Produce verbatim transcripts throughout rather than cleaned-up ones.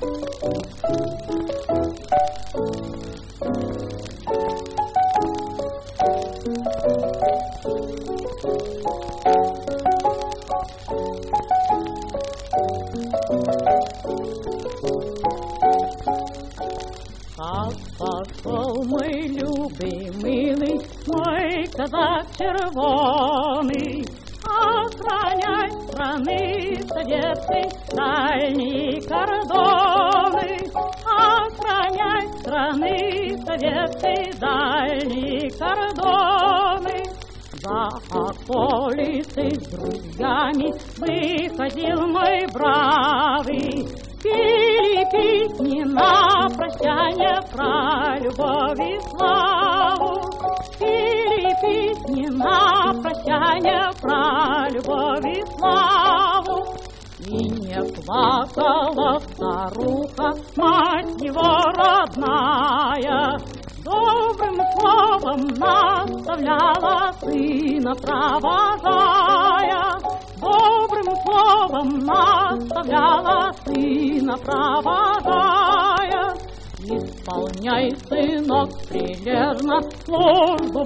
Как пошел мой любимый, мой казак червоный, охранять страны советской дальние кордоны, охранять страны советской дальние кордоны. За околицы с друзьями выходил мой бравый, пили песни на прощание про любовь и славу, пили песни на прощание про любовь и славу. И не плакала старуха, мать его родная, добрым словом наставляла сына, провожая, добрым словом наставляла сына, провожая. Исполняй, сынок, прилежно службу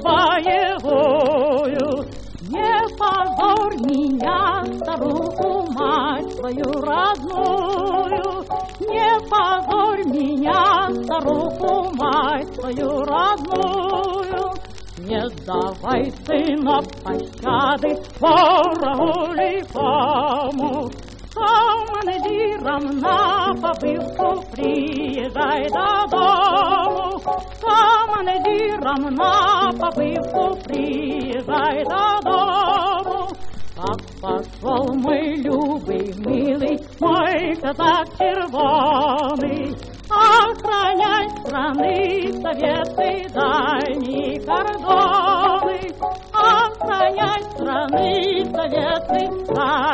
боевую, не позорь меня, старуху, мать свою родную, не позорь меня, старуху, мать свою родную. Не давай, сынок, пощады ворогу лихому, командиром на побывку приезжай додому, командиром на побывку приезжай додому. Как пошел мой любый, милый, мой казак червоный, охранять страны советской дальние кордоны, охранять страны советской дальние